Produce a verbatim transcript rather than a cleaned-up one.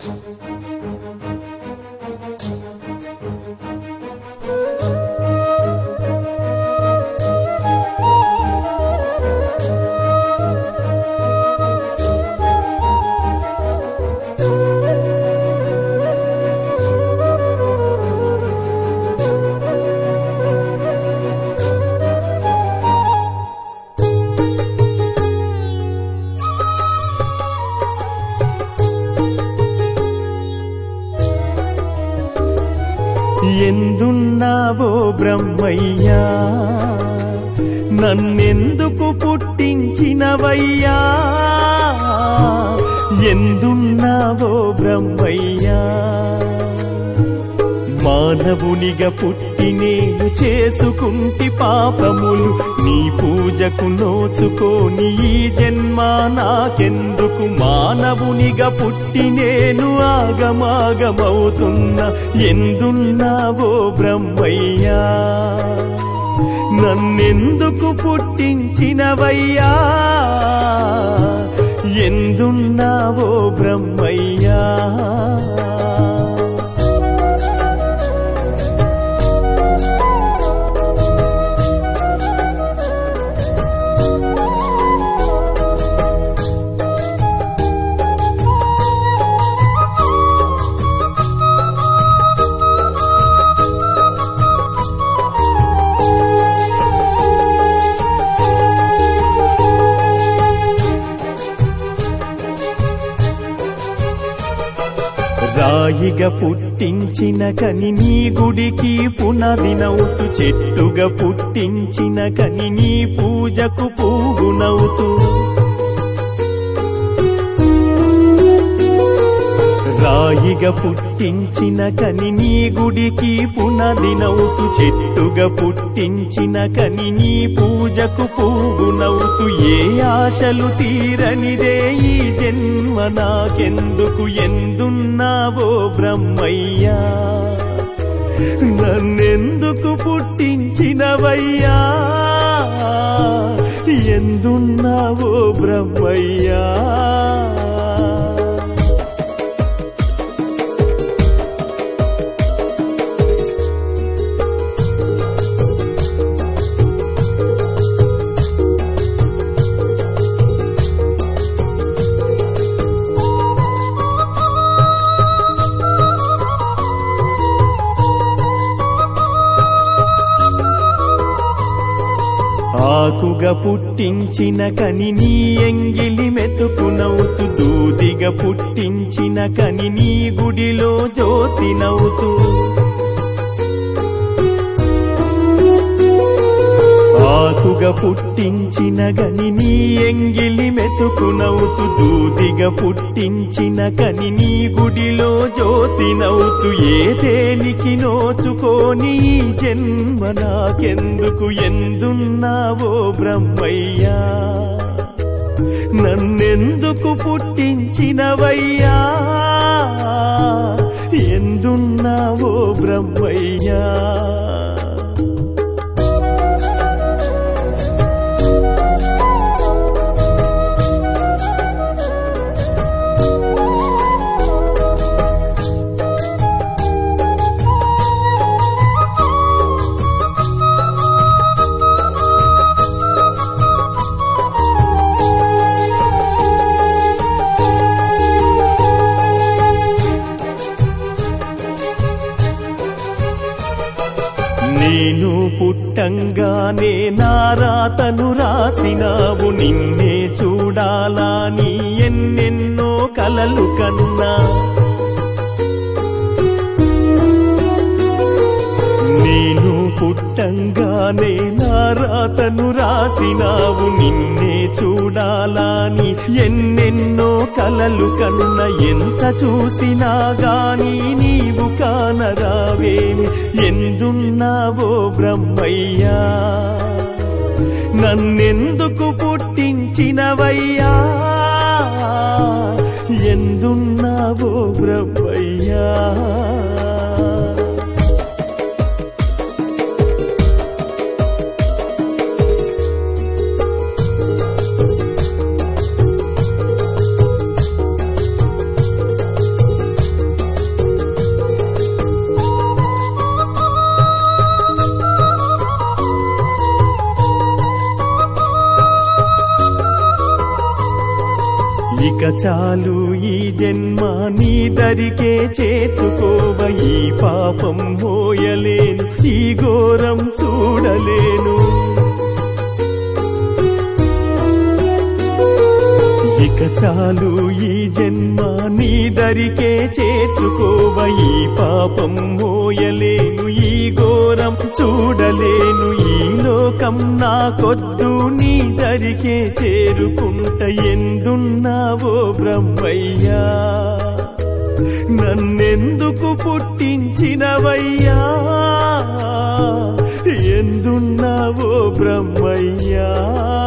ఎందున్నావో బ్రహ్మయ్యా, నన్నెందుకు పుట్టించినవయ్యా? ఎందున్నావో బ్రహ్మయ్యా, మానవునిగా పుట్టి నేను చేసుకుంటి పాపములు, నీ పూజకు నోచుకోని ఈ జన్మ నాకెందుకు? మానవునిగా పుట్టి నేను ఆగమాగమవుతున్నా, ఎందున్నావో బ్రహ్మయ్యా, నన్నెందుకు పుట్టించినవయ్యా? ఎందున్నావో బ్రహ్మయ్యా. రాయిగా పుట్టించిన కని నీ గుడికి పునాదినవుతూ, చెట్టుగా పుట్టించిన కని నీ పూజకు పువ్వునవుతూ, రాయిగా పుట్టించిన కని నీ గుడికి పునాదినవుతూ, చెట్టుగా పుట్టించిన కని నీ పూజకు పువ్వునవుతూ, ఏ ఆశలు తీరనిదే ఈ జన్మ నాకెందుకు? ఎందున్నావో బ్రహ్మయ్యా, నన్నెందుకు పుట్టించినవయ్యా? ఎందున్నావో బ్రహ్మయ్యా. ఆకుగా పుట్టించిన కని నీ ఎంగిలి మెతుకునవుతూ, దూదిగా పుట్టించిన కని నీ గుడిలో జ్యోతినవుతూ, ఆకుగా పుట్టించిన గని నీ ఎంగిలి మెతుకునవుతూ, దూదిగా పుట్టించిన కని నీ గుడిలో జ్యోతినవుతూ, ఏ దేనికి నోచుకోని ఈ జన్మ నాకెందుకు? ఎందున్నావో బ్రహ్మయ్యా, నన్నెందుకు పుట్టించినవయ్యా? ఎందున్నావో బ్రహ్మయ్యా. నేను పుట్టంగానే నా రాతను రాసినావు, నిన్నే చూడాలని ఎన్నెన్నో కలలు కన్నా. నేను పుట్టంగానే నా రాతను రాసినావు, నిన్నే చూడాలని ఎన్నెన్నో కలలు కన్న. ఎంత చూసినా గాని నీవు కానరావేమి? ఎందున్నావో బ్రహ్మయ్యా, నన్నెందుకు పుట్టించినవయ్యా? ఎందున్నావో బ్రహ్మయ్యా. చాలు ఈ జన్మ నీ దరికే చేర్చుకోవ ఈ పాపం మోయలేను ఈ ఘోరం చూడలేను ఇక చాలు ఈ జన్మ నీ దరికే చేర్చుకోవ ఈ పాపం మోయలేను ఈ ఘోరం చూడలేను ఈ లోకం నాకొద్దు నీ దరికే చేరుకుంట ఎందున్నావో బ్రహ్మయ్యా నన్నెందుకు పుట్టించినవయ్యా ఎందున్నావో బ్రహ్మయ్యా